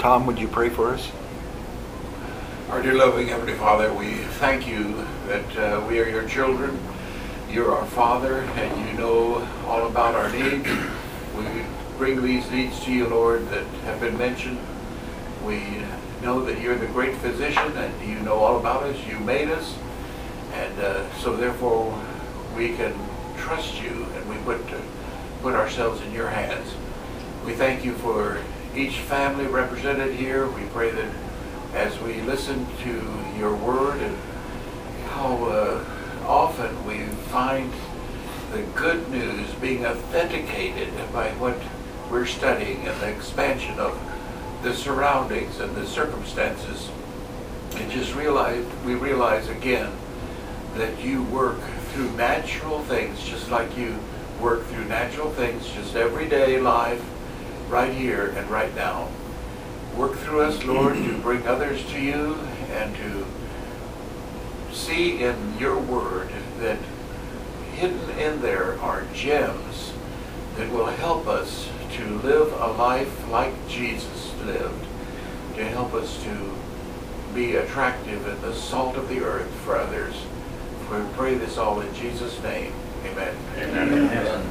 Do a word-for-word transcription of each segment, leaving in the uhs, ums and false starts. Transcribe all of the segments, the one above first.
Tom, would you pray for us? Our dear loving Heavenly Father, we thank you that uh, we are your children. You're our Father, and you know all about our needs. We bring these needs to you, Lord, that have been mentioned. We know that you're the great physician, and you know all about us. You made us, and uh, so therefore we can trust you, and we put uh, put ourselves in your hands. We thank you for each family represented here. We pray that as we listen to your word and how uh, often we find the good news being authenticated by what we're studying and the expansion of the surroundings and the circumstances, and just realize we realize again that you work through natural things just like you work through natural things just everyday life right here and right now. Work through us, Lord, to bring others to you and to see in your word that hidden in there are gems that will help us to live a life like Jesus lived, to help us to be attractive and the salt of the earth for others. We pray this all in Jesus' name. Amen. Amen.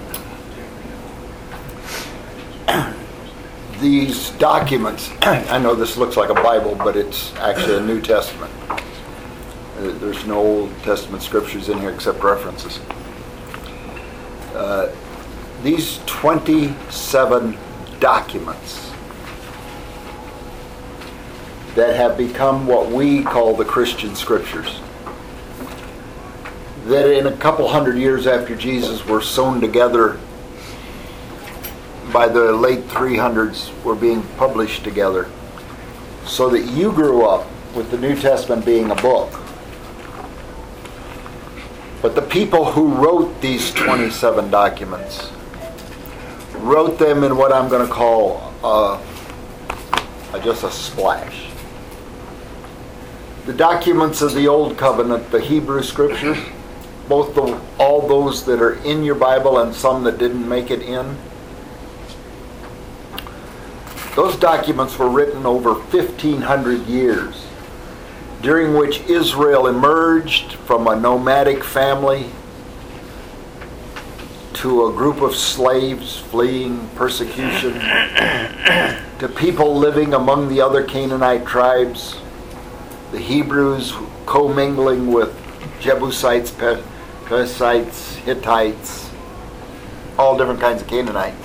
Amen. These documents, I know this looks like a Bible, but it's actually a New Testament. There's no Old Testament scriptures in here except references. Uh, these twenty-seven documents that have become what we call the Christian scriptures, that in a couple hundred years after Jesus were sewn together by the late three hundreds, were being published together, so that you grew up with the New Testament being a book. But the people who wrote these twenty-seven documents wrote them in what I'm going to call uh, just a splash. The documents of the Old Covenant, the Hebrew Scriptures, both the, all those that are in your Bible and some that didn't make it in, those documents were written over fifteen hundred years, during which Israel emerged from a nomadic family to a group of slaves fleeing persecution, to people living among the other Canaanite tribes, the Hebrews commingling with Jebusites, Perizzites, Hittites, all different kinds of Canaanites,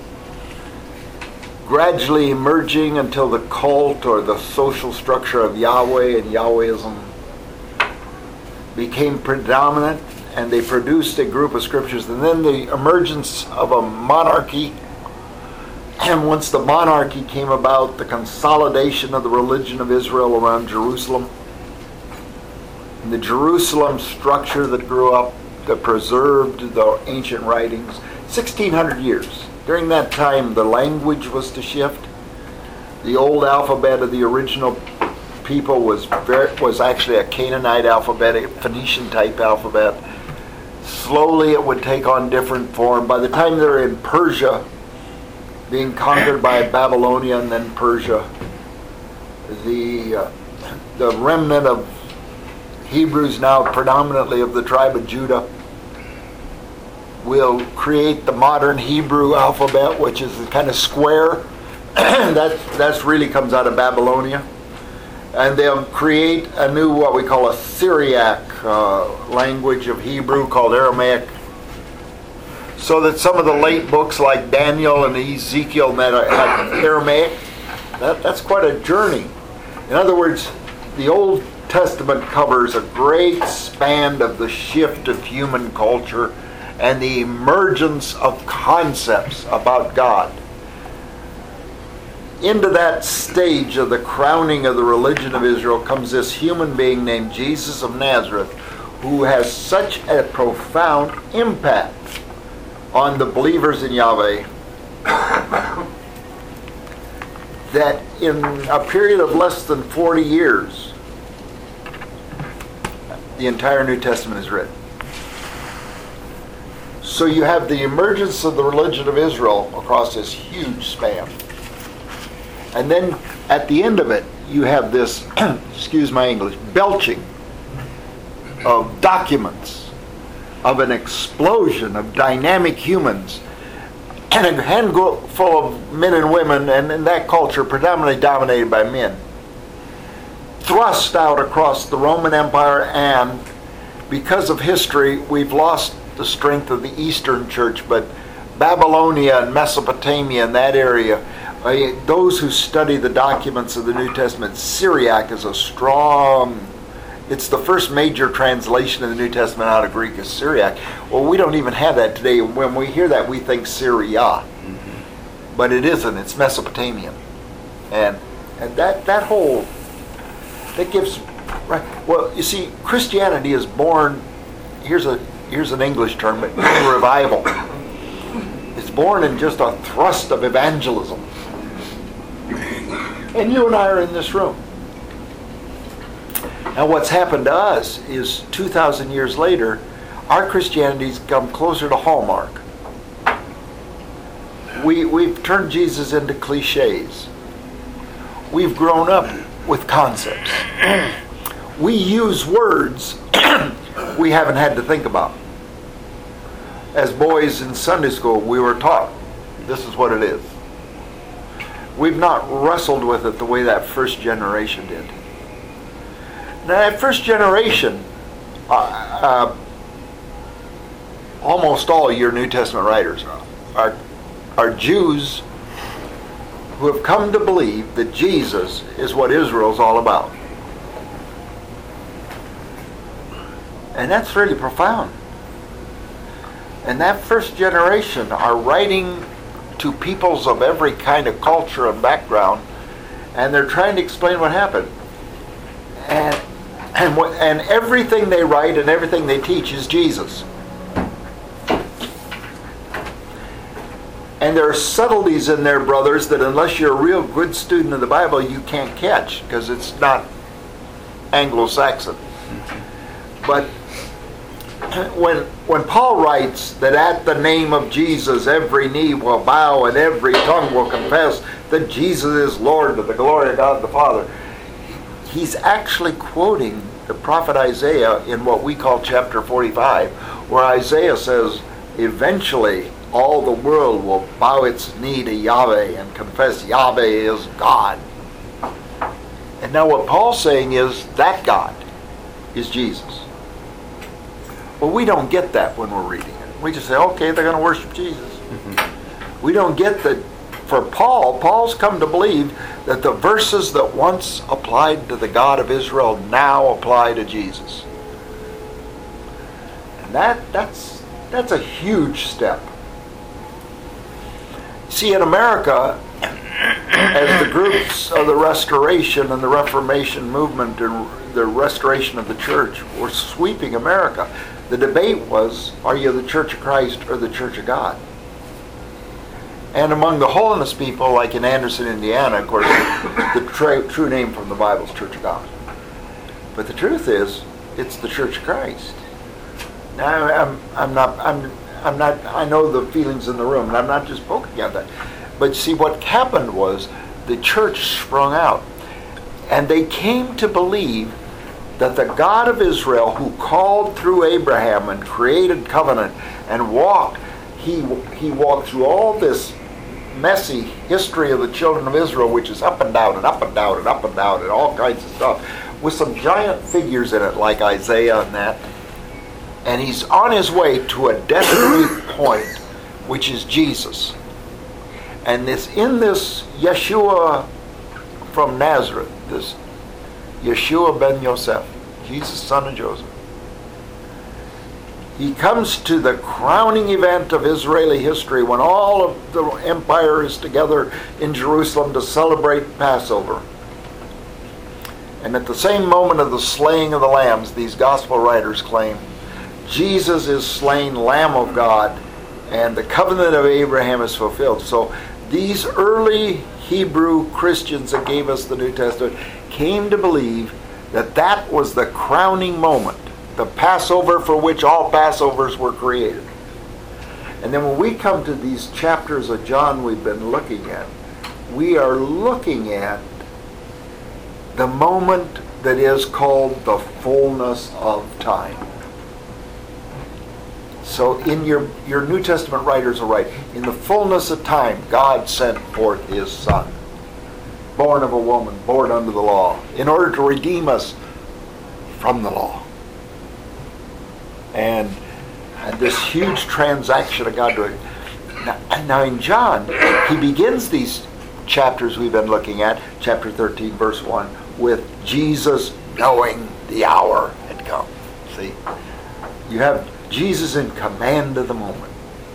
gradually emerging until the cult or the social structure of Yahweh and Yahwehism became predominant, and they produced a group of scriptures. And then the emergence of a monarchy, and once the monarchy came about, the consolidation of the religion of Israel around Jerusalem, and the Jerusalem structure that grew up, that preserved the ancient writings, sixteen hundred years. During that time, the language was to shift. The old alphabet of the original people was very, was actually a Canaanite alphabet, a Phoenician type alphabet. Slowly it would take on different form. By the time they're in Persia, being conquered by Babylonia and then Persia, the uh, the remnant of Hebrews, now predominantly of the tribe of Judah, will create the modern Hebrew alphabet, which is kind of square. that that's really comes out of Babylonia. And they'll create a new, what we call a Syriac uh, language of Hebrew called Aramaic. So that some of the late books like Daniel and Ezekiel that have Aramaic, that, that's quite a journey. In other words, the Old Testament covers a great span of the shift of human culture and the emergence of concepts about God. Into that stage of the crowning of the religion of Israel comes this human being named Jesus of Nazareth, who has such a profound impact on the believers in Yahweh that in a period of less than forty years, the entire New Testament is written. So you have the emergence of the religion of Israel across this huge span. And then at the end of it, you have this, excuse my English, belching of documents, of an explosion of dynamic humans, and a handful of men and women, and in that culture predominantly dominated by men, thrust out across the Roman Empire. And because of history, we've lost the strength of the Eastern Church, but Babylonia and Mesopotamia and that area, uh, those who study the documents of the New Testament, Syriac is a strong, it's the first major translation of the New Testament out of Greek is Syriac. Well, we don't even have that today. When we hear that, we think Syria. Mm-hmm. But it isn't. It's Mesopotamian. And and that, that whole, that gives, right. Well, you see, Christianity is born, here's a here's an English term, but revival. It's born in just a thrust of evangelism. And you and I are in this room. Now what's happened to us is two thousand years later, our Christianity's come closer to Hallmark. We, we've turned Jesus into cliches. We've grown up with concepts. We use words we haven't had to think about. As boys in Sunday school, we were taught, this is what it is. We've not wrestled with it the way that first generation did. Now, that first generation, uh, uh, almost all your New Testament writers are, are Jews who have come to believe that Jesus is what Israel's all about. And that's really profound. And that first generation are writing to peoples of every kind of culture and background, and they're trying to explain what happened. And and what, and everything they write and everything they teach is Jesus. And there are subtleties in there, brothers, that unless you're a real good student of the Bible, you can't catch, because it's not Anglo-Saxon. But when when Paul writes that at the name of Jesus every knee will bow and every tongue will confess that Jesus is Lord to the glory of God the Father, he's actually quoting the prophet Isaiah in what we call chapter forty-five, where Isaiah says, eventually all the world will bow its knee to Yahweh and confess Yahweh is God. And now what Paul's saying is that God is Jesus. Well, we don't get that when we're reading it. We just say, okay, they're going to worship Jesus. Mm-hmm. We don't get that. For Paul, Paul's come to believe that the verses that once applied to the God of Israel now apply to Jesus. And that that's that's a huge step. See, in America, as the groups of the Restoration and the Reformation movement and the restoration of the church were sweeping America, the debate was, are you the Church of Christ or the Church of God? And among the holiness people, like in Anderson, Indiana, of course, the tra- true name from the Bible is Church of God. But the truth is, it's the Church of Christ. Now, I'm, I'm not, I'm, I'm not. I know the feelings in the room, and I'm not just poking at that. But see, what happened was the church sprung out, and they came to believe that the God of Israel, who called through Abraham and created covenant and walked, he he walked through all this messy history of the children of Israel, which is up and down and up and down and up and down and all kinds of stuff, with some giant figures in it like Isaiah and that. And he's on his way to a destiny point, which is Jesus. And this in this Yeshua from Nazareth, this Yeshua ben Yosef, Jesus, son of Joseph, he comes to the crowning event of Israeli history when all of the empire is together in Jerusalem to celebrate Passover. And at the same moment of the slaying of the lambs, these gospel writers claim, Jesus is slain, Lamb of God, and the covenant of Abraham is fulfilled. So these early Hebrew Christians that gave us the New Testament came to believe that that was the crowning moment, the Passover for which all Passovers were created. And then when we come to these chapters of John we've been looking at, we are looking at the moment that is called the fullness of time. So in your, your New Testament writers are right. In the fullness of time, God sent forth his Son, born of a woman, born under the law, in order to redeem us from the law. And, and this huge transaction of God doing. Now, now in John, he begins these chapters we've been looking at, chapter thirteen, verse one, with Jesus knowing the hour had come. See? You have Jesus in command of the moment.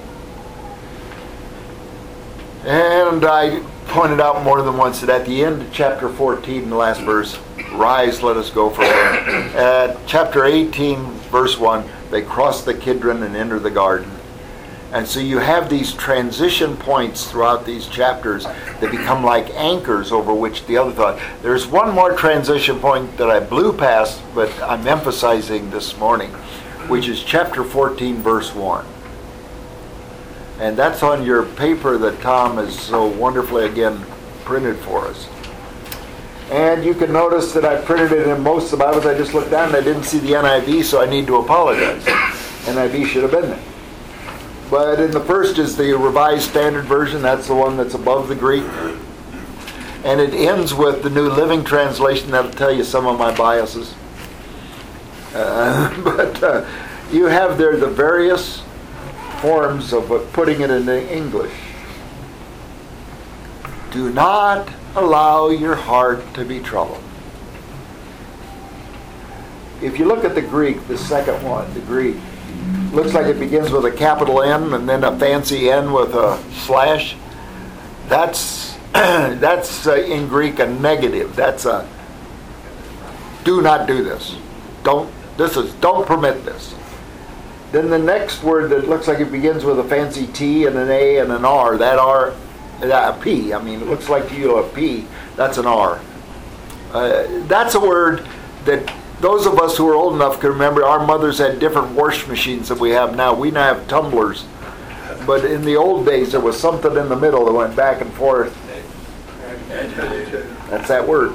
And I pointed out more than once that at the end of chapter fourteen, the last verse, rise, let us go for him. At chapter eighteen, verse one, they cross the Kidron and enter the garden. And so you have these transition points throughout these chapters that become like anchors over which the other thought. There's one more transition point that I blew past, but I'm emphasizing this morning, which is chapter fourteen, verse one. And that's on your paper that Tom has so wonderfully again printed for us. And you can notice that I printed it in most of the Bibles. I just looked down and I didn't see the N I V, so I need to apologize. N I V should have been there. But in the first is the Revised Standard Version. That's the one that's above the Greek. And it ends with the New Living Translation. That'll tell you some of my biases. Uh, but uh, you have there the various forms of putting it into English. Do not allow your heart to be troubled. If you look at the Greek, the second one, the Greek, looks like it begins with a capital N and then a fancy N with a slash. That's that's uh, in Greek a negative. That's a do not do this. Don't this is don't permit this. Then the next word that looks like it begins with a fancy T and an A and an R. That R, that a P. I mean, it looks like to you a P. That's an R. Uh, that's a word that those of us who are old enough can remember. Our mothers had different wash machines than we have now. We now have tumblers. But in the old days, there was something in the middle that went back and forth. That's that word.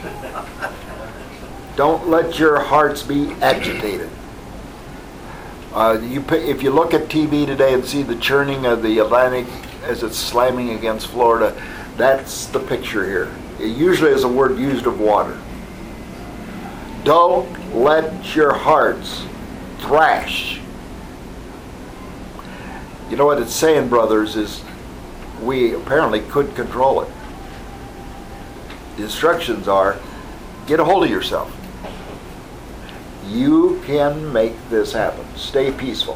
Don't let your hearts be agitated. Uh, you, if you look at T V today and see the churning of the Atlantic as it's slamming against Florida, that's the picture here. It usually is a word used of water. Don't let your hearts thrash. You know what it's saying, brothers, is we apparently could control it. The instructions are, get a hold of yourself. You can make this happen. Stay peaceful.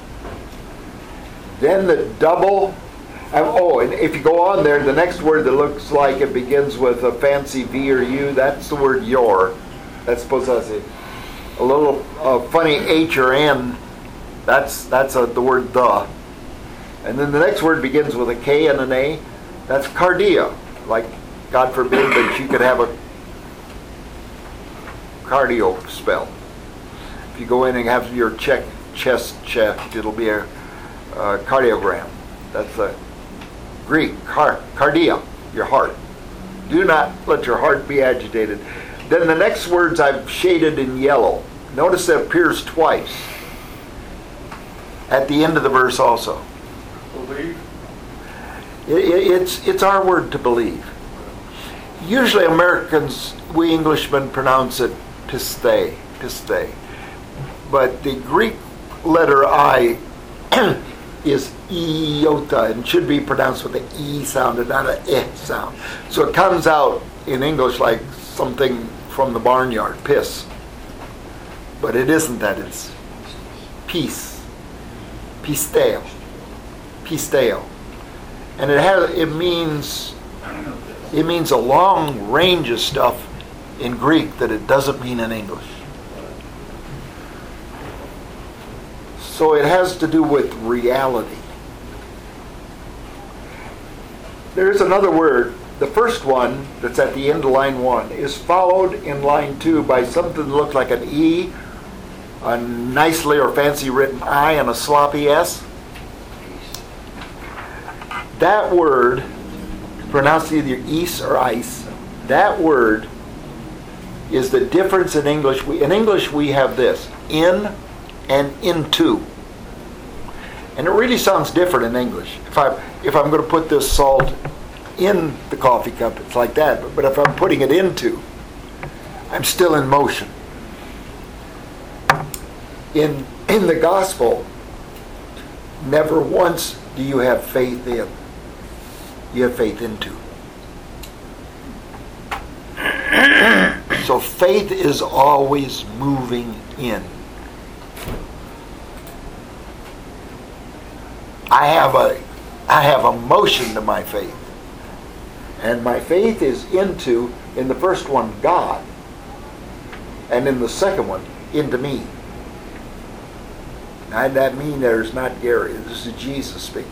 Then the double, oh, and if you go on there, the next word that looks like it begins with a fancy V or U, that's the word your. That's supposed to say a little uh, funny H or N. That's that's a, the word the. And then the next word begins with a K and an A. That's cardia. Like, God forbid that you could have a cardio spell. If you go in and have your check, chest checked, it'll be a, a cardiogram. That's a Greek, car, cardia, your heart. Do not let your heart be agitated. Then the next words I've shaded in yellow. Notice that appears twice. At the end of the verse also. Believe. It, it, it's, it's our word to believe. Usually Americans, we Englishmen pronounce it piste, piste. But the Greek letter I is iota and should be pronounced with an E sound and not an eh sound. So it comes out in English like something from the barnyard, piss. But it isn't that, it's peace, pisteo, pisteo. And it has, it means, it means a long range of stuff in Greek that it doesn't mean in English. So it has to do with reality. There's another word. The first one that's at the end of line one is followed in line two by something that looks like an E, a nicely or fancy written I, and a sloppy S. That word pronounced either east or ice. That word is the difference in English. We, in English we have this, in and into. And it really sounds different in English. If, I, if I'm going to put this salt in the coffee cup, it's like that. But, but if I'm putting it into, I'm still in motion. In, in the gospel, never once do you have faith in. You have faith into. So faith is always moving in. I have a I have a motion to my faith. And my faith is into, in the first one, God. And in the second one, into me. Now that mean there's not Gary. This is Jesus speaking.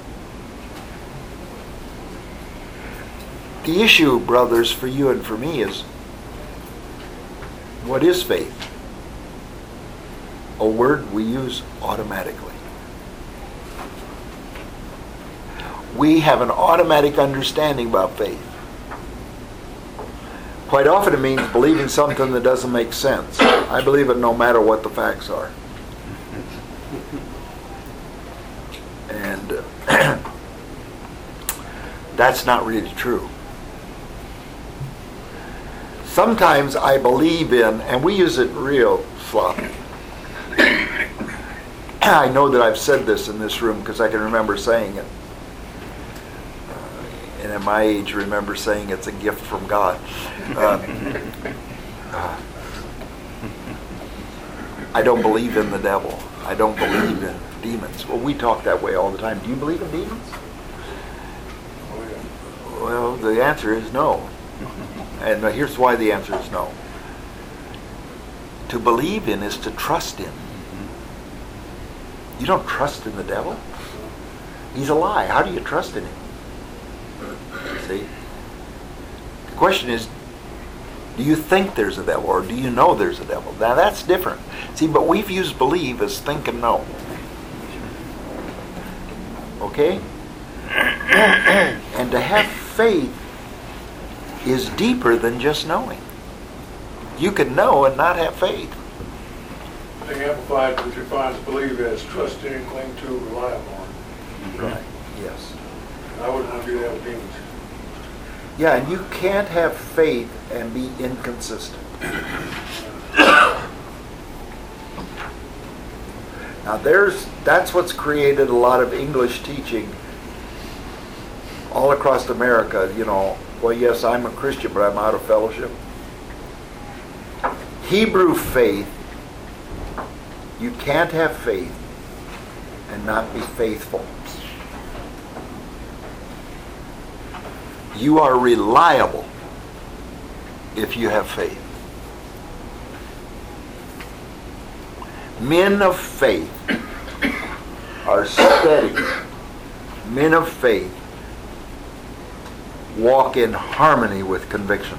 The issue, brothers, for you and for me is, what is faith? A word we use automatically. We have an automatic understanding about faith. Quite often it means believing something that doesn't make sense. I believe it no matter what the facts are. And uh, that's not really true. Sometimes I believe in, and we use it real sloppy. I know that I've said this in this room because I can remember saying it. And at my age, remember saying it's a gift from God. Uh, uh, I don't believe in the devil. I don't believe in demons. Well, we talk that way all the time. Do you believe in demons? Well, the answer is no. And here's why the answer is no. To believe in is to trust in. You don't trust in the devil. He's a lie. How do you trust in him? See? The question is, do you think there's a devil or do you know there's a devil? Now that's different. See, but we've used believe as think and know. Okay? And to have faith is deeper than just knowing. You can know and not have faith. I think Amplified defines believe as trust in, cling to, rely upon. Right. Yes. I wouldn't want to do that with demons. Yeah, and you can't have faith and be inconsistent. Now there's that's what's created a lot of English teaching all across America, you know. Well, yes, I'm a Christian, but I'm out of fellowship. Hebrew faith, you can't have faith and not be faithful. You are reliable if you have faith. Men of faith are steady. Men of faith walk in harmony with conviction.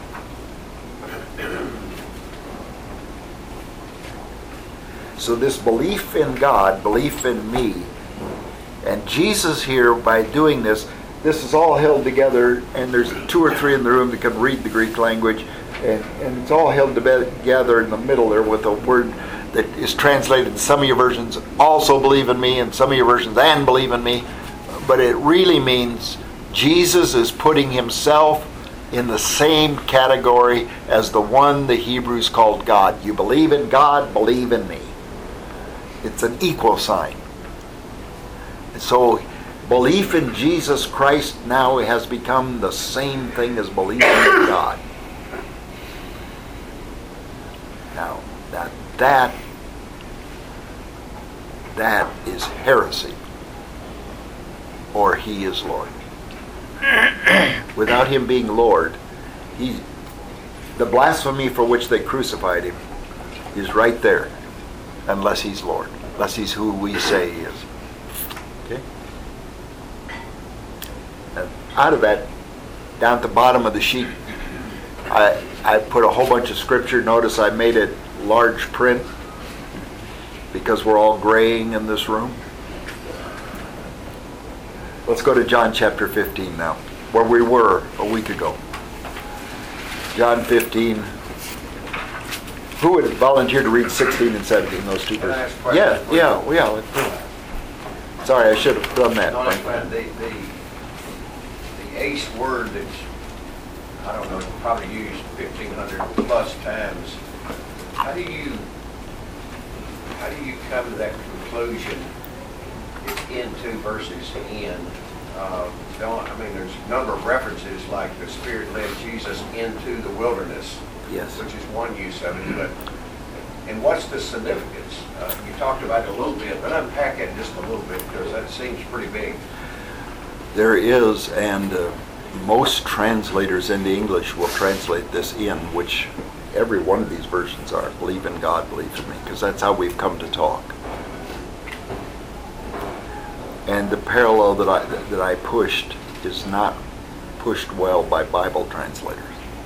So this belief in God, belief in me, and Jesus here, by doing this, this is all held together, and there's two or three in the room that can read the Greek language, and, and it's all held together in the middle there with a word that is translated in some of your versions, also believe in me, and some of your versions, and believe in me. But it really means Jesus is putting himself in the same category as the one the Hebrews called God. You believe in God, believe in me. It's an equal sign. So belief in Jesus Christ now has become the same thing as believing in God. Now, that that that is heresy, or he is Lord. Without him being Lord, he, the blasphemy for which they crucified him is right there, unless he's Lord, unless he's who we say he is. Okay? And out of that, down at the bottom of the sheet, I, I put a whole bunch of scripture. Notice I made it large print because we're all graying in this room. Let's go to John chapter fifteen now. where we were a week ago. John fifteen. Who would volunteer to read sixteen and seventeen, those two Can I verses? ask a question? Yeah, yeah, yeah. let's do it. Sorry, I should have done that. No, that's Frank. fine. The, the, the ace word that's, I don't know, probably used fifteen hundred plus times. How do you, how do you come to that conclusion? It's into versus in. Uh, don't, I mean, there's a number of references like the Spirit led Jesus into the wilderness, Yes. which is one use of it. But and what's the significance? Uh, you talked about it a little bit, but unpack it just a little bit because that seems pretty big. There is, and uh, most translators into English will translate this in, which every one of these versions are. Believe in God, believe in me, because that's how we've come to talk. And the parallel that I that I pushed is not pushed well by Bible translators.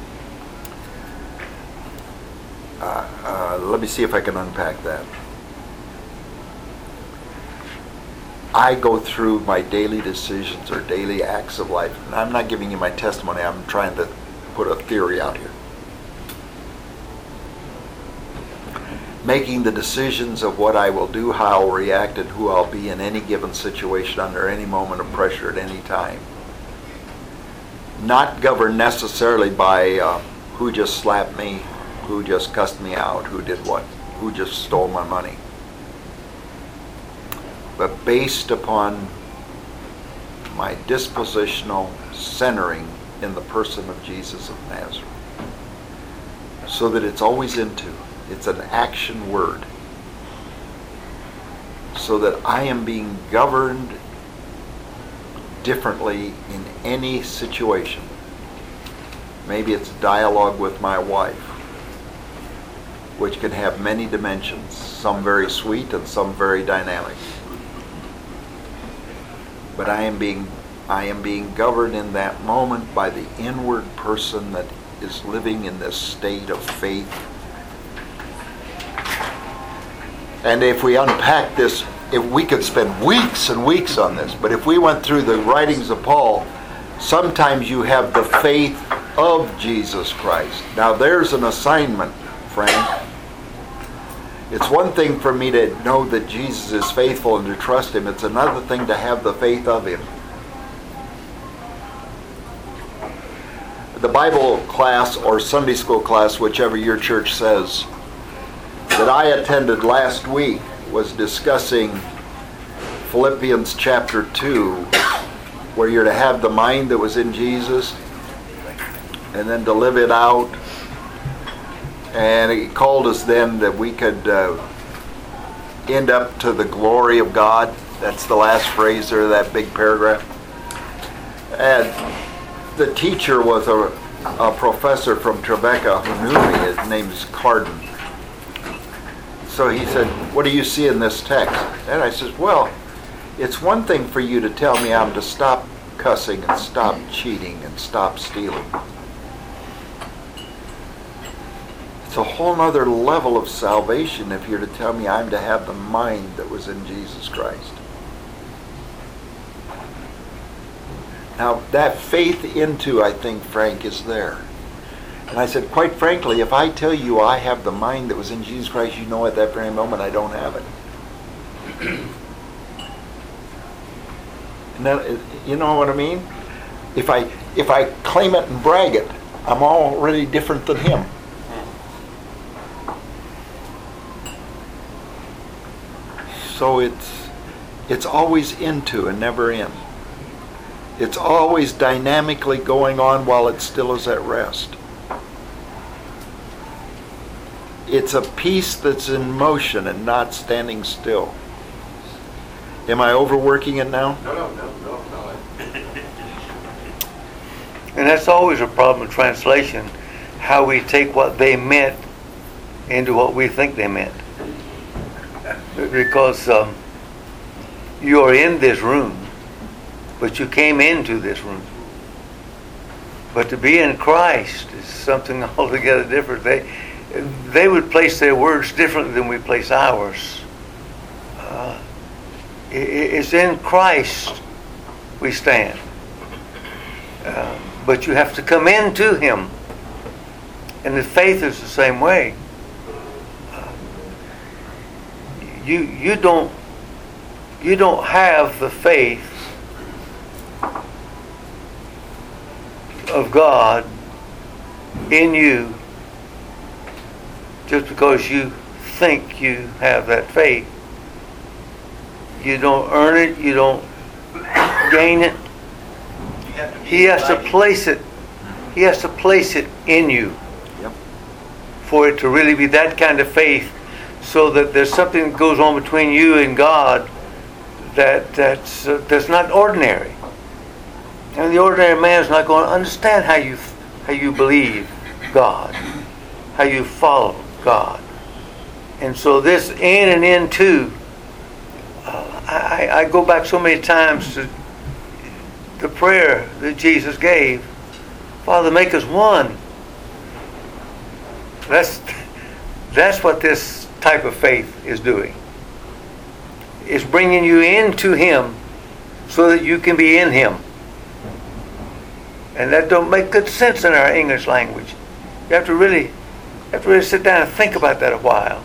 Uh, uh, let me see if I can unpack that. I go through my daily decisions or daily acts of life, and I'm not giving you my testimony, I'm trying to put a theory out here. Making the decisions of what I will do, how I'll react, and who I'll be in any given situation under any moment of pressure at any time. Not governed necessarily by uh, who just slapped me, who just cussed me out, who did what, who just stole my money. But based upon my dispositional centering in the person of Jesus of Nazareth. So that it's always into, it's an action word. So that I am being governed differently in any situation. Maybe it's dialogue with my wife, which can have many dimensions, some very sweet and some very dynamic. But I am being I am being governed in that moment by the inward person that is living in this state of faith. And if we unpack this, if we could spend weeks and weeks on this, but if we went through the writings of Paul, sometimes you have the faith of Jesus Christ. Now there's an assignment, Frank. It's one thing for me to know that Jesus is faithful and to trust Him. It's another thing to have the faith of Him. The Bible class or Sunday school class, whichever your church says, that I attended last week was discussing Philippians chapter two, where you're to have the mind that was in Jesus and then to live it out. And He called us then that we could uh, end up to the glory of God. That's the last phrase there, that big paragraph. And the teacher was a, a professor from Tribeca who knew me. His name is Carden. So he said, "What do you see in this text?" And I said, "Well, it's one thing for you to tell me I'm to stop cussing and stop cheating and stop stealing. It's a whole other level of salvation if you're to tell me I'm to have the mind that was in Jesus Christ." Now, that faith into, I think, Frank, is there. And I said, quite frankly, if I tell you I have the mind that was in Jesus Christ, you know at that very moment I don't have it. And then, you know what I mean? If I if I claim it and brag it, I'm already different than Him. So it's it's always into and never in. It's always dynamically going on while it still is at rest. It's a piece that's in motion and not standing still. Am I overworking it now? No, no, no, no, no. And that's always a problem in translation, how we take what they meant into what we think they meant. Because um, you are in this room, but you came into this room. But to be in Christ is something altogether different. They they would place their words differently than we place ours. Uh, it, it's in Christ we stand. Uh, but you have to come into Him. And the faith is the same way. You you don't you don't have the faith of God in you just because you think you have that faith. You don't earn it, you don't gain it. He has to place it. He has to place it in you. Yep. For it to really be that kind of faith, so that there's something that goes on between you and God that that's uh, that's not ordinary. And the ordinary man is not going to understand how you how you believe God, how you follow God. And so this in and into, uh, I, I go back so many times to the prayer that Jesus gave. Father, make us one. That's that's what this type of faith is doing. It's bringing you into Him so that you can be in Him. And that don't make good sense in our English language. You have to really, you have to really sit down and think about that a while.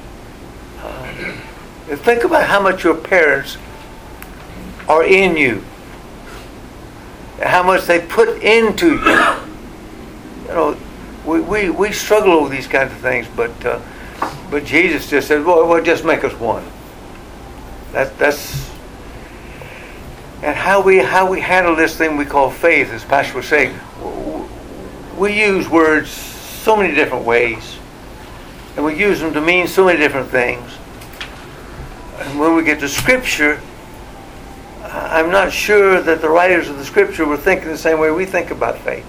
Uh, think about how much your parents are in you, how much they put into you. You know, we we, we struggle over these kinds of things, but uh, but Jesus just said, "Well, well, just make us one." That that's. And how we how we handle this thing we call faith, as Pastor was saying, we use words so many different ways, and we use them to mean so many different things. And when we get to Scripture, I'm not sure that the writers of the Scripture were thinking the same way we think about faith.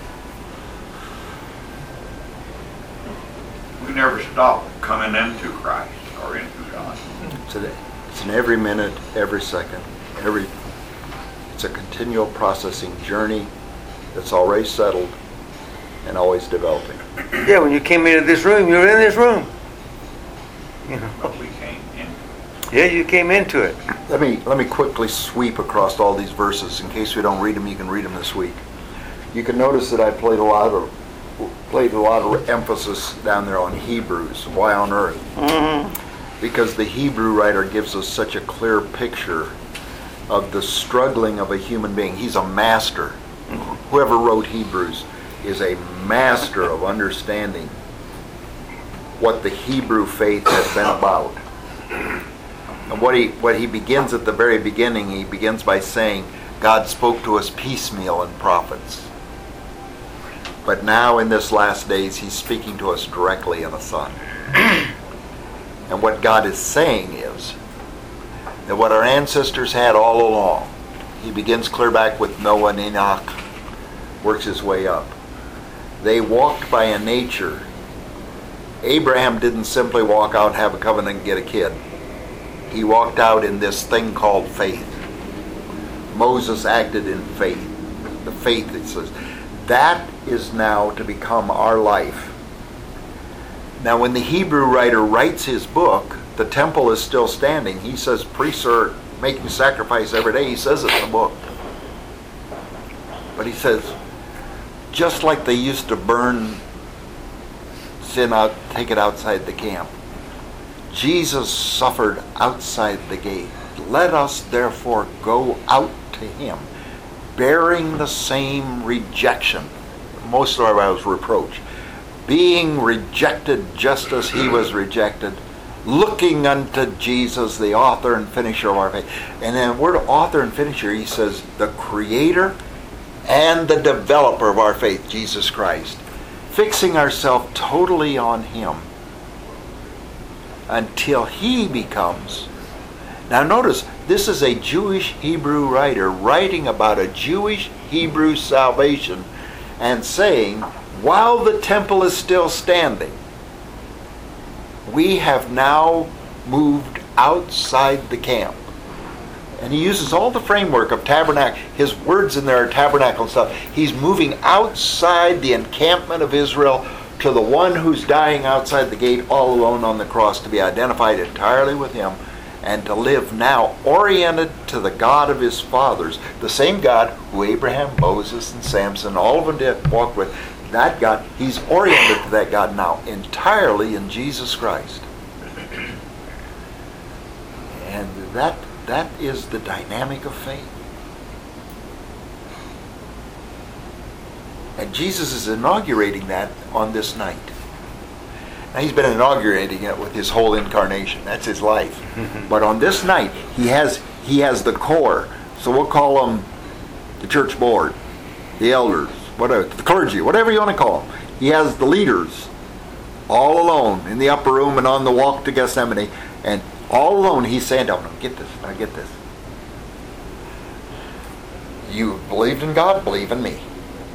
We never stop coming into Christ or into God. Today, it's in every minute, every second, every. It's a continual processing journey that's already settled and always developing. Yeah, when you came into this room, you were in this room. You know. But we came in. Yeah, you came into it. Let me let me quickly sweep across all these verses. In case we don't read them, you can read them this week. You can notice that I played a lot of played a lot of emphasis down there on Hebrews. Why on earth? Mm-hmm. Because the Hebrew writer gives us such a clear picture of the struggling of a human being. He's a master. Whoever wrote Hebrews is a master of understanding what the Hebrew faith has been about. And what he what he begins at the very beginning, he begins by saying, God spoke to us piecemeal in prophets. But now in this last days, He's speaking to us directly in the Son. And what God is saying is that what our ancestors had all along, He begins clear back with Noah and Enoch, works his way up. They walked by a nature. Abraham didn't simply walk out, have a covenant, and get a kid. He walked out in this thing called faith. Moses acted in faith. The faith, it says, that is now to become our life. Now when the Hebrew writer writes his book, the temple is still standing. He says priests are making sacrifice every day. He says it in the book. But he says, just like they used to burn sin out, take it outside the camp. Jesus suffered outside the gate. Let us therefore go out to Him, bearing the same rejection. Most of our Bibles reproach. Being rejected just as He was rejected. Looking unto Jesus, the author and finisher of our faith. And then the word author and finisher, he says, the creator and the developer of our faith, Jesus Christ. Fixing ourselves totally on Him until He becomes. Now notice, this is a Jewish Hebrew writer writing about a Jewish Hebrew salvation and saying, while the temple is still standing, we have now moved outside the camp. And he uses all the framework of tabernacle. His words in there are tabernacle and stuff. He's moving outside the encampment of Israel to the one who's dying outside the gate all alone on the cross to be identified entirely with Him. and to live now oriented to the God of his fathers, the same God who Abraham, Moses, and Samson, all of them did walk with. That God, he's oriented to that God now entirely in Jesus Christ. And that that is the dynamic of faith. And Jesus is inaugurating that on this night. Now, he's been inaugurating it with his whole incarnation. That's his life. But on this night, he has he has the core. So we'll call them the church board, the elders, whatever, the clergy, whatever you want to call them. He has the leaders all alone in the upper room and on the walk to Gethsemane. And all alone, he's saying, no, no, get this, now get this. You believed in God, believe in me.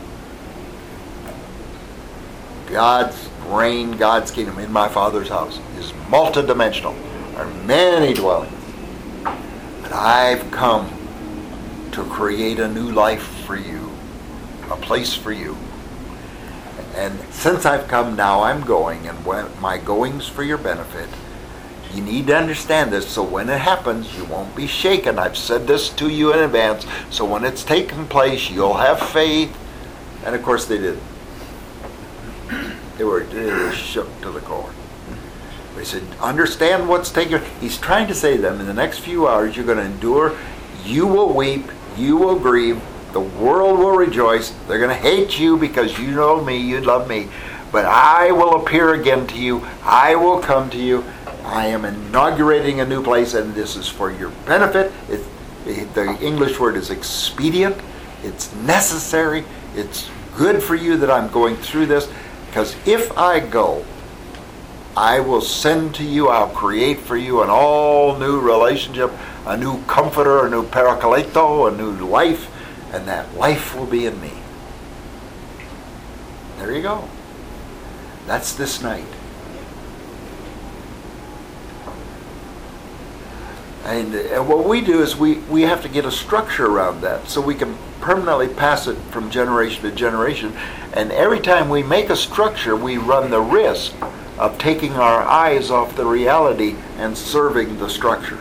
God's reign, God's kingdom in my Father's house is multidimensional. There are many dwellings. But I've come to create a new life for you, a place for you. And since I've come now, I'm going, and when my going's for your benefit. You need to understand this, so when it happens, you won't be shaken. I've said this to you in advance, so when it's taken place, you'll have faith. And of course they did. They were, they were shook to the core. They said, understand what's taking. He's trying to say to them, in the next few hours, you're going to endure. You will weep. You will grieve. The world will rejoice. They're going to hate you because you know me. You love me. But I will appear again to you. I will come to you. I am inaugurating a new place, and this is for your benefit. It, the English word is expedient. It's necessary. It's good for you that I'm going through this. Because if I go, I will send to you, I'll create for you an all new relationship, a new comforter, a new parakleto, a new life, and that life will be in me. There you go. That's this night. And, and what we do is we, we have to get a structure around that so we can permanently pass it from generation to generation. And every time we make a structure, we run the risk of taking our eyes off the reality and serving the structure.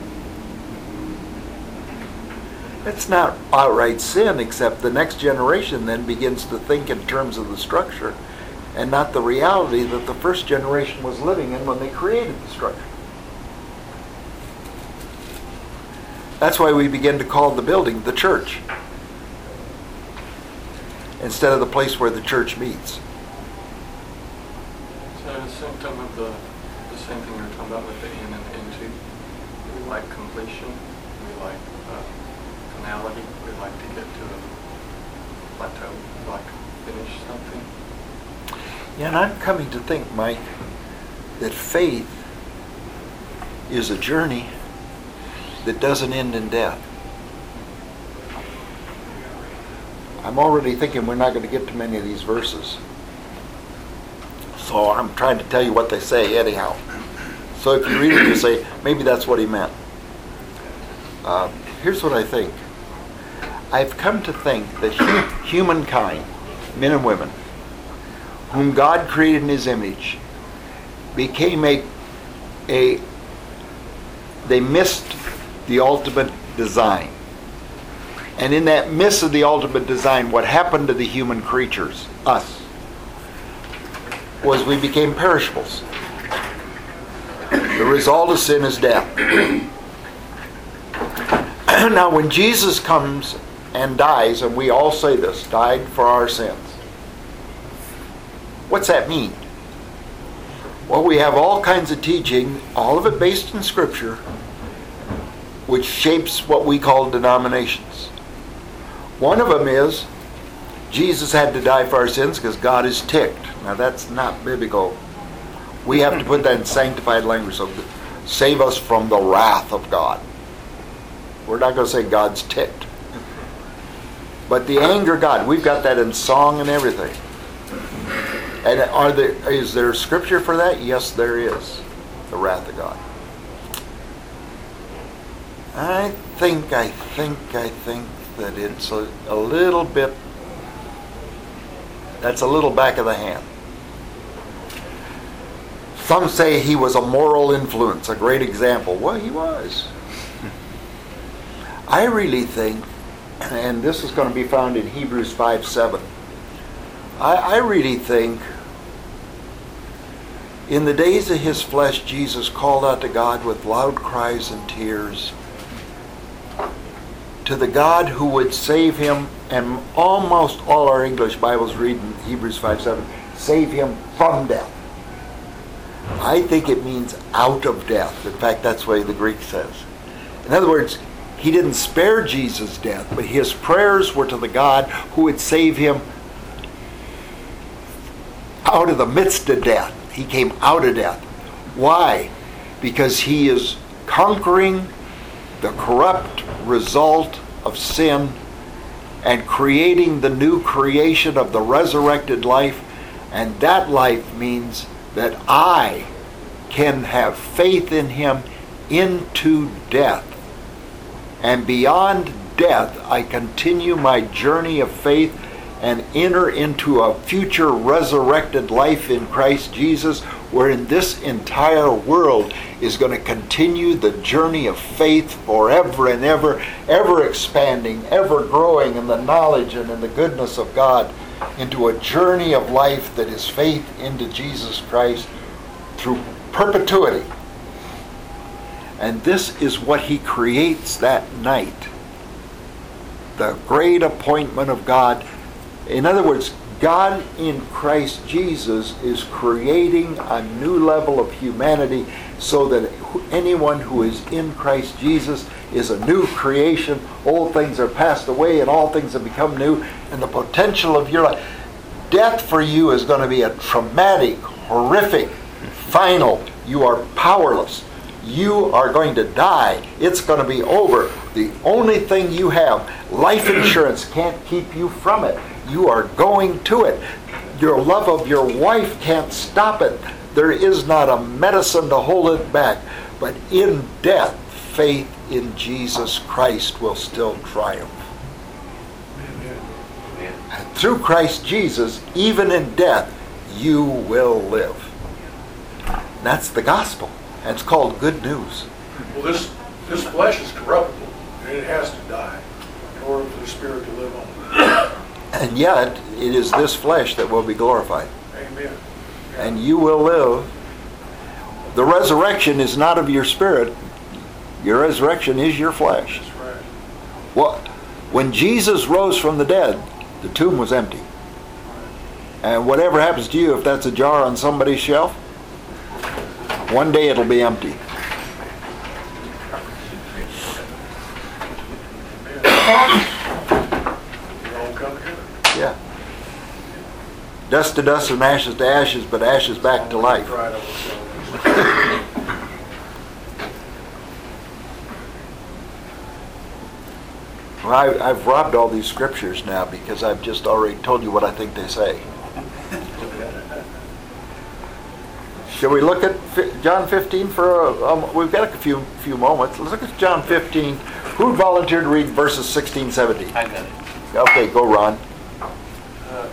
It's not outright sin, except the next generation then begins to think in terms of the structure and not the reality that the first generation was living in when they created the structure. That's why we begin to call the building the church instead of the place where the church meets. So a symptom of the, the same thing we were talking about with the in and into. We like completion. We like uh, finality. We like to get to a plateau. We like to finish something. Yeah, and I'm coming to think, Mike, that faith is a journey that doesn't end in death. I'm already thinking we're not going to get to many of these verses. So I'm trying to tell you what they say anyhow. So if you read it, you say, maybe that's what he meant. Uh, here's what I think. I've come to think that hu- humankind, men and women, whom God created in his image, became a, a they missed the ultimate design. And in that miss of the ultimate design, what happened to the human creatures, us, was we became perishables. The result of sin is death. Now when Jesus comes and dies, and we all say this, died for our sins, what's that mean? Well, we have all kinds of teaching, all of it based in Scripture, which shapes what we call denominations. One of them is Jesus had to die for our sins because God is ticked. Now that's not biblical. We have to put that in sanctified language. So save us from the wrath of God. We're not going to say God's ticked. But the anger of God, we've got that in song and everything. And are there, is there scripture for that? Yes, there is. The wrath of God. I think, I think, I think that it's a, a little bit, that's a little back of the hand. Some say he was a moral influence, a great example. Well, he was. I really think, and this is going to be found in Hebrews five seven, I, I really think in the days of his flesh, Jesus called out to God with loud cries and tears, to the God who would save him, and almost all our English Bibles read in Hebrews five seven, save him from death. I think it means out of death. In fact, that's the way the Greek says. In other words, he didn't spare Jesus' death, but his prayers were to the God who would save him out of the midst of death. He came out of death. Why? Because he is conquering the corrupt result of sin and creating the new creation of the resurrected life. And that life means that I can have faith in him into death. And beyond death, I continue my journey of faith and enter into a future resurrected life in Christ Jesus, wherein this entire world is going to continue the journey of faith forever and ever, ever expanding, ever growing in the knowledge and in the goodness of God, into a journey of life that is faith into Jesus Christ through perpetuity. And this is what he creates that night. The great appointment of God. In other words, God in Christ Jesus is creating a new level of humanity so that anyone who is in Christ Jesus is a new creation. Old things are passed away and all things have become new. And the potential of your life. Death for you is going to be a traumatic, horrific, final. You are powerless. You are going to die. It's going to be over. The only thing you have, life insurance can't keep you from it. You are going to it. Your love of your wife can't stop it. There is not a medicine to hold it back. But in death, faith in Jesus Christ will still triumph. And through Christ Jesus, even in death, you will live. And that's the gospel. And it's called good news. Well, this this flesh is corruptible, and it has to die in order for the Spirit to live on. And yet, it is this flesh that will be glorified. Amen. And you will live. The resurrection is not of your spirit. Your resurrection is your flesh. That's right. Well, when Jesus rose from the dead, the tomb was empty. And whatever happens to you, if that's a jar on somebody's shelf, one day it'll be empty. Yeah. Dust to dust and ashes to ashes, but ashes back to life. Well, I, I've robbed all these scriptures now because I've just already told you what I think they say. Shall we look at John fifteen for a, um, we've got a few few moments. Let's look at John fifteen. Who volunteered to read verses sixteen, seventeen? I got it. Okay, go Ron. Uh,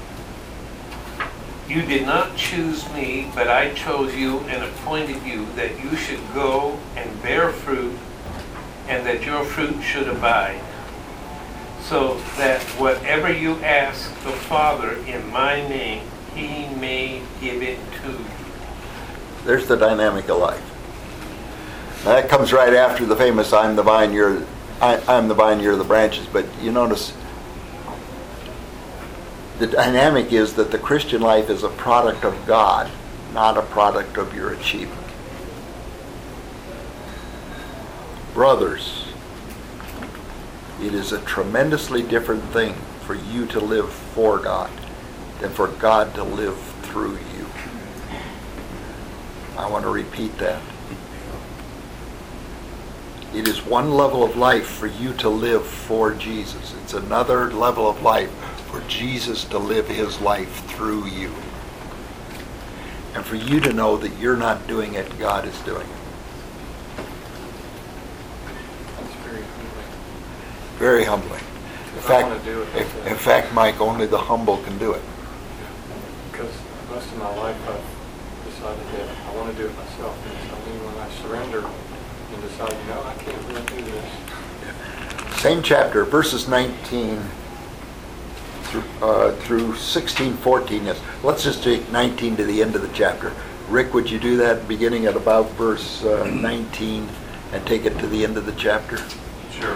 you did not choose me, but I chose you and appointed you that you should go and bear fruit, and that your fruit should abide, so that whatever you ask the Father in my name, he may give it to you. There's the dynamic of life. Now that comes right after the famous I'm the vine, you're I, I'm the vine, you're the branches. But you notice the dynamic is that the Christian life is a product of God, not a product of your achievement. Brothers, it is a tremendously different thing for you to live for God than for God to live through you. I want to repeat that. It is one level of life for you to live for Jesus. It's another level of life for Jesus to live his life through you. And for you to know that you're not doing it, God is doing it. That's very humbling. Very humbling. In I fact, want to do it. if- in fact, Mike, only the humble can do it. Because most of my life I've just decided that I want to do it myself. And so I mean, when I surrendered and decided, you know, I can't really do this. Same chapter, verses nineteen through, uh, through sixteen, fourteen. Yes. Let's just take nineteen to the end of the chapter. Rick, would you do that beginning at about verse uh, nineteen and take it to the end of the chapter? Sure.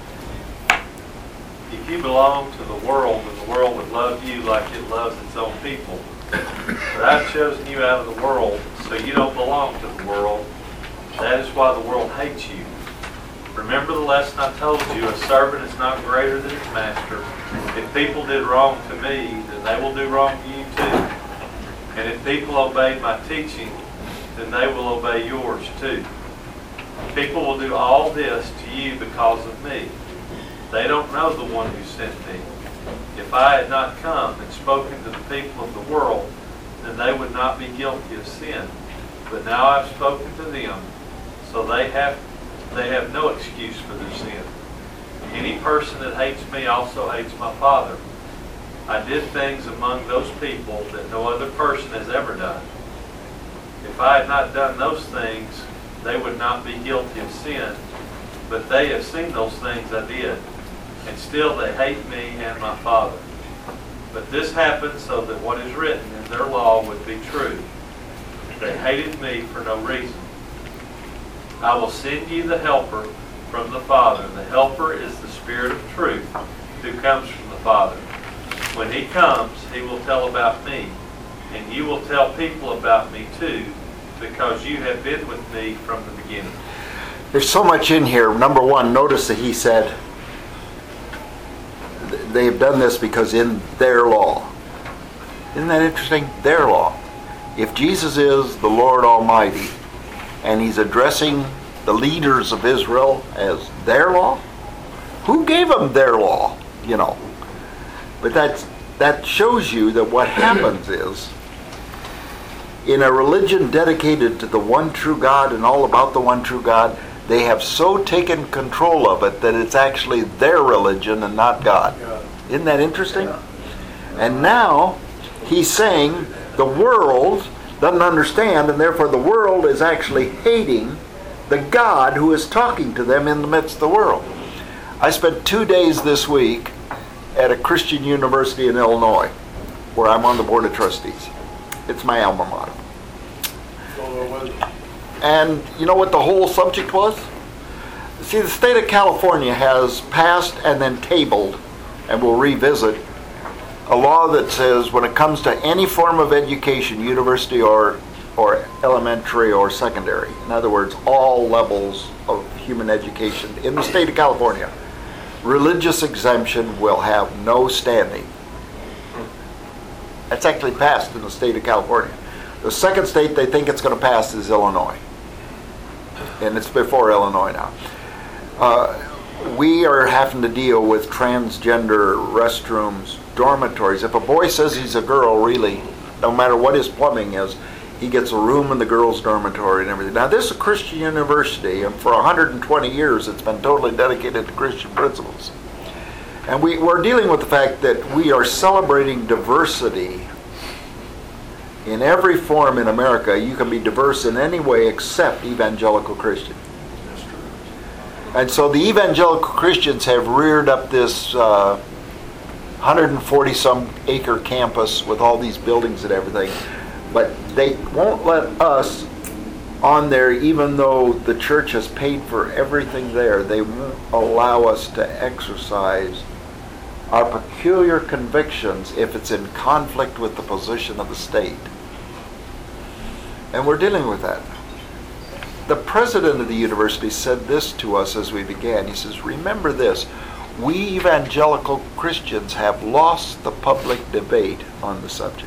If you belong to the world, then the world would love you like it loves its own people. But I've chosen you out of the world, so you don't belong to the world. That is why the world hates you. Remember the lesson I told you, a servant is not greater than his master. If people did wrong to me, then they will do wrong to you too. And if people obeyed my teaching, then they will obey yours too. People will do all this to you because of me. They don't know the one who sent me. If I had not come and spoken to the people of the world, then they would not be guilty of sin. But now I've spoken to them, so they have they have no excuse for their sin. Any person that hates me also hates my Father. I did things among those people that no other person has ever done. If I had not done those things, they would not be guilty of sin. But they have seen those things I did, and still they hate me and my Father. But this happened so that what is written in their law would be true. They hated me for no reason. I will send you the Helper from the Father. The Helper is the Spirit of truth who comes from the Father. When He comes, He will tell about me, and you will tell people about me too, because you have been with me from the beginning. There's so much in here. Number one, notice that he said, they've done this because in their law. Isn't that interesting? Their law. If Jesus is the Lord Almighty, and he's addressing the leaders of Israel as their law, who gave them their law? You know. But that's, that shows you that what happens is, in a religion dedicated to the one true God and all about the one true God, they have so taken control of it that it's actually their religion and not God. Isn't that interesting? And now he's saying the world doesn't understand, and therefore the world is actually hating the God who is talking to them in the midst of the world. I spent two days this week at a Christian university in Illinois, where I'm on the board of trustees. It's my alma mater. And you know what the whole subject was? See, the state of California has passed and then tabled, and we'll revisit, a law that says when it comes to any form of education, university or or elementary or secondary, in other words, all levels of human education in the state of California, religious exemption will have no standing. That's actually passed in the state of California. The second state they think it's going to pass is Illinois. And it's before Illinois now. Uh, we are having to deal with transgender restrooms, dormitories. If a boy says he's a girl, really, no matter what his plumbing is, he gets a room in the girls' dormitory and everything. Now, this is a Christian university, and for one hundred twenty years it's been totally dedicated to Christian principles. And we, we're dealing with the fact that we are celebrating diversity in every form in America. You can be diverse in any way except evangelical Christian. And so the evangelical Christians have reared up this uh, one hundred forty some acre campus with all these buildings and everything. But they won't let us on there, even though the church has paid for everything there. They won't allow us to exercise our peculiar convictions if it's in conflict with the position of the state. And we're dealing with that. The president of the university said this to us as we began. He says, remember this, we evangelical Christians have lost the public debate on the subject.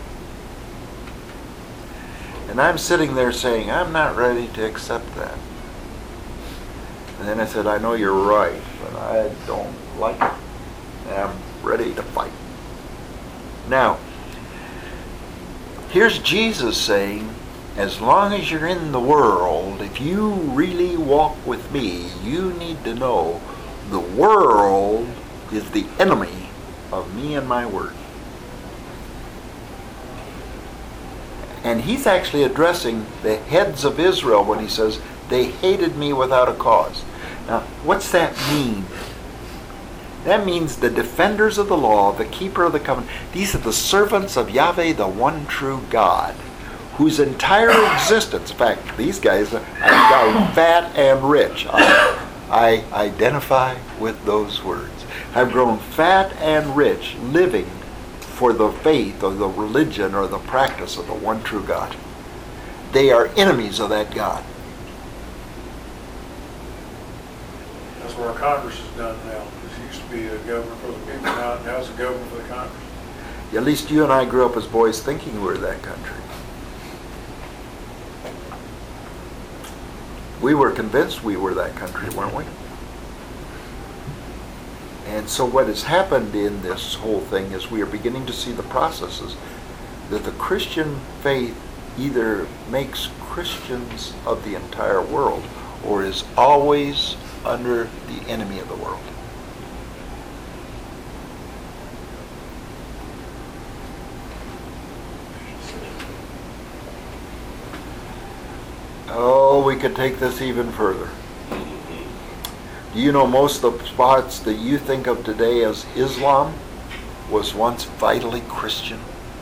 And I'm sitting there saying, I'm not ready to accept that. And then I said, I know you're right, but I don't like it. And I'm ready to fight. Now, here's Jesus saying, as long as you're in the world, if you really walk with me, you need to know the world is the enemy of me and my word. And he's actually addressing the heads of Israel when he says, they hated me without a cause. Now, what's that mean? That means the defenders of the law, the keeper of the covenant. These are the servants of Yahweh, the one true God, whose entire existence, in fact, these guys are, are fat and rich. I, I identify with those words. Have grown fat and rich, living for the faith or the religion or the practice of the one true God. They are enemies of that God. That's where our Congress is done now. It used to be a government for the people, now, now it's a government for the Congress. At least you and I grew up as boys thinking we were that country. We were convinced we were that country, weren't we? And so what has happened in this whole thing is we are beginning to see the processes that the Christian faith either makes Christians of the entire world or is always under the enemy of the world. Oh, we could take this even further. Do you know most of the spots that you think of today as Islam was once vitally Christian?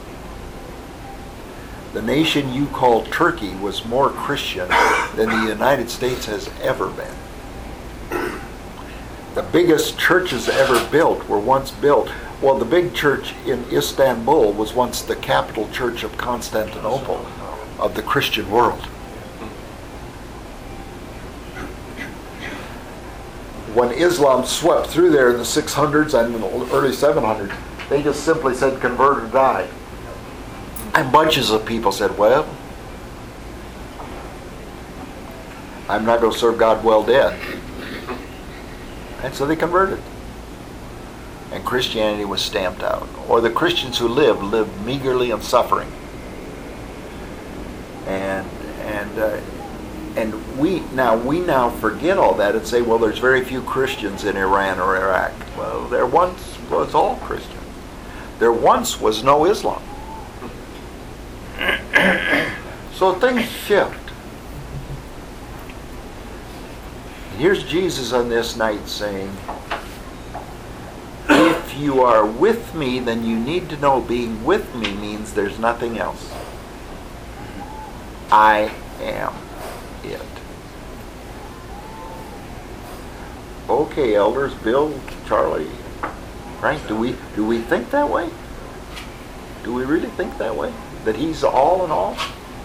The nation you call Turkey was more Christian than the United States has ever been. The biggest churches ever built were once built. Well, the big church in Istanbul was once the capital church of Constantinople, of the Christian world. When Islam swept through there in the six hundreds and in the early seven hundreds, they just simply said, convert or die. And bunches of people said, well, I'm not going to serve God well dead. And so they converted. And Christianity was stamped out. Or the Christians who lived, lived meagerly and suffering. And, and, uh, And we now we now forget all that and say, well, there's very few Christians in Iran or Iraq. Well, there once was all Christian. There once was no Islam. So things shift. Here's Jesus on this night saying, if you are with me, then you need to know being with me means there's nothing else. I am it. Okay, elders, Bill, Charlie, Frank, do we do we think that way? Do we really think that way? That he's all in all?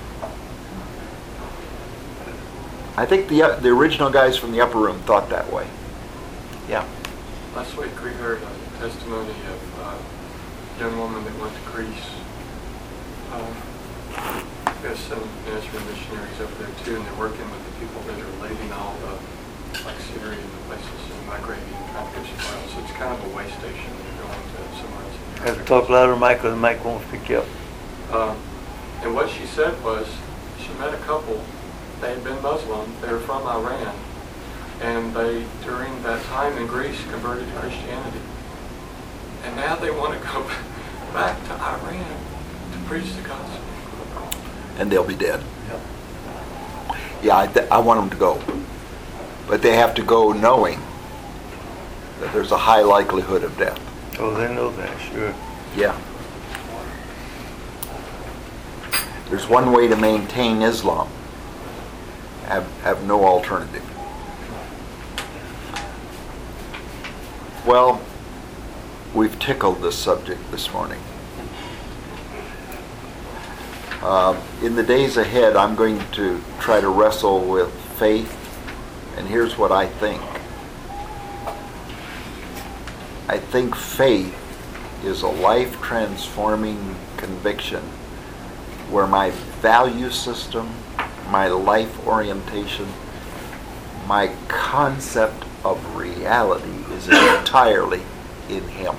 I think the uh, the original guys from the upper room thought that way. Yeah. Last week we heard a testimony of uh, a young woman that went to Greece. Um, There's some ministry missionaries over there too, and they're working with the people that are leaving all the, like Syria and the places, and migrating and trying to get some oil. So it's kind of a way station. They're going to somewhere else. Have to talk louder, Michael. The mic won't pick you up. Um, and what she said was, she met a couple. They had been Muslim. They were from Iran, and they, during that time in Greece, converted to Christianity. And now they want to go back to Iran to preach the gospel. And they'll be dead. Yeah, I, th- I want them to go. But they have to go knowing that there's a high likelihood of death. Oh, they know that, sure. Yeah. There's one way to maintain Islam. Have, have no alternative. Well, we've tickled this subject this morning. Uh, in the days ahead, I'm going to try to wrestle with faith, and here's what I think. I think faith is a life-transforming conviction where my value system, my life orientation, my concept of reality is entirely in Him.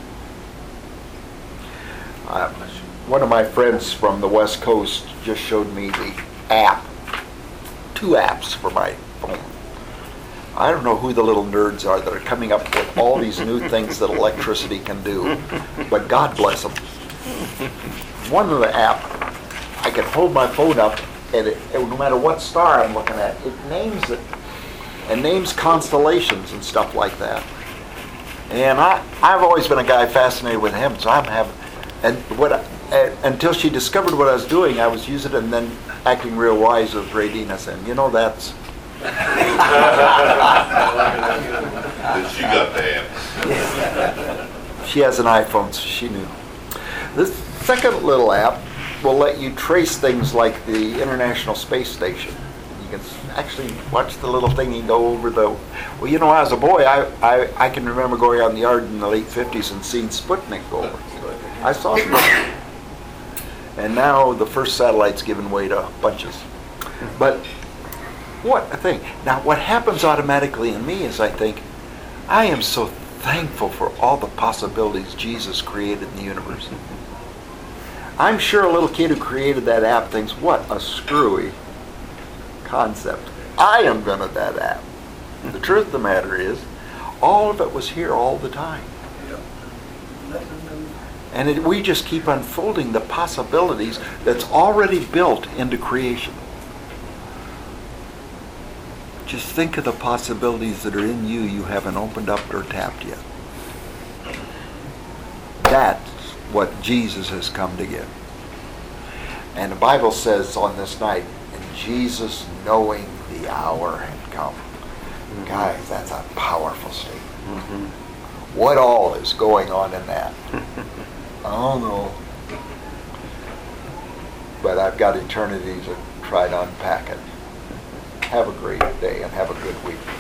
Uh, One of my friends from the West Coast just showed me the app, two apps for my phone. I don't know who the little nerds are that are coming up with all these new things that electricity can do, but God bless them. One of the app, I I can hold my phone up, and it, and no matter what star I'm looking at, it names it, and names constellations and stuff like that. And I, I've always been a guy fascinated with him, so I'm having, and what, I, uh, until she discovered what I was doing, I was using it and then acting real wise with Radina saying, you know, that's. That she got the app. She has an iPhone, so she knew. This second little app will let you trace things like the International Space Station. You can actually watch the little thing and go over the. Well, you know, as a boy, I, I, I can remember going out in the yard in the late fifties and seeing Sputnik go over. I saw Sputnik. And now the first satellite's given way to bunches. But what a thing. Now, what happens automatically in me is I think, I am so thankful for all the possibilities Jesus created in the universe. I'm sure a little kid who created that app thinks, what a screwy concept. I invented that app. The truth of the matter is, all of it was here all the time. And it, we just keep unfolding the possibilities that's already built into creation. Just think of the possibilities that are in you you haven't opened up or tapped yet. That's what Jesus has come to give. And the Bible says on this night, and Jesus knowing the hour had come. Mm-hmm. Guys, that's a powerful statement. Mm-hmm. What all is going on in that? I don't know. But I've got eternity to try to unpack it. Have a great day and have a good week.